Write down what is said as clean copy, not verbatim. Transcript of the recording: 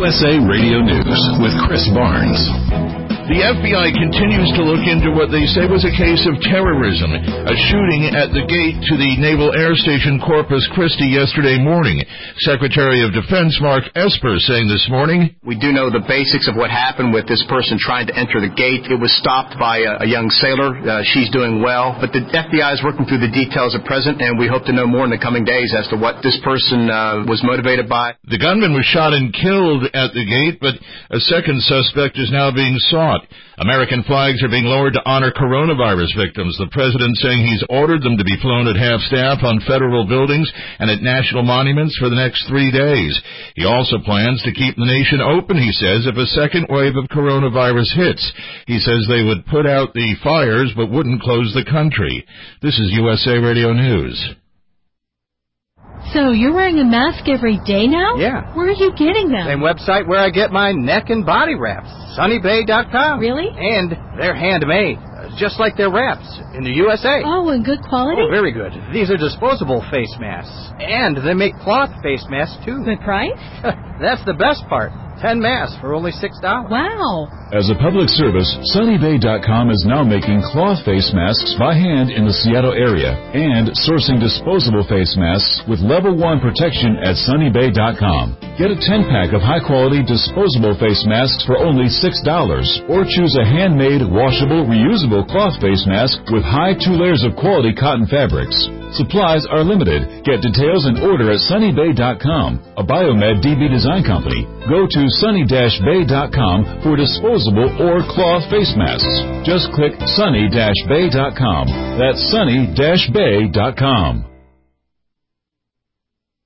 USA Radio News with Chris Barnes. The FBI continues to look into what they say was a case of terrorism, a shooting at the gate to the Naval Air Station Corpus Christi yesterday morning. Secretary of Defense Mark Esper saying this morning, "We do know the basics of what happened with this person trying to enter the gate. It was stopped by a young sailor. She's doing well, but the FBI is working through the details at present, and we hope to know more in the coming days as to what this person was motivated by." The gunman was shot and killed at the gate, but a second suspect is now being sought. American flags are being lowered to honor coronavirus victims. The president saying he's ordered them to be flown at half-staff on federal buildings and at national monuments for the next 3 days. He also plans to keep the nation open, he says, if a second wave of coronavirus hits. He says they would put out the fires but wouldn't close the country. This is USA Radio News. So you're wearing a mask every day now? Yeah. Where are you getting them? Same website where I get my neck and body wraps. SunnyBay.com. Really? And they're handmade, just like their wraps in the USA. Oh, and good quality? Oh, very good. These are disposable face masks. And they make cloth face masks, too. Good price? That's the best part. 10 masks for only $6. Wow. As a public service, SunnyBay.com is now making cloth face masks by hand in the Seattle area and sourcing disposable face masks with level 1 protection at SunnyBay.com. Get a 10-pack of high-quality disposable face masks for only $6 or choose a handmade, washable, reusable cloth face mask with high 2 layers of quality cotton fabrics. Supplies are limited. Get details and order at SunnyBay.com, a Biomed DB design company. Go to sunny-bay.com for disposable or cloth face masks. Just click sunny-bay.com. That's sunny-bay.com.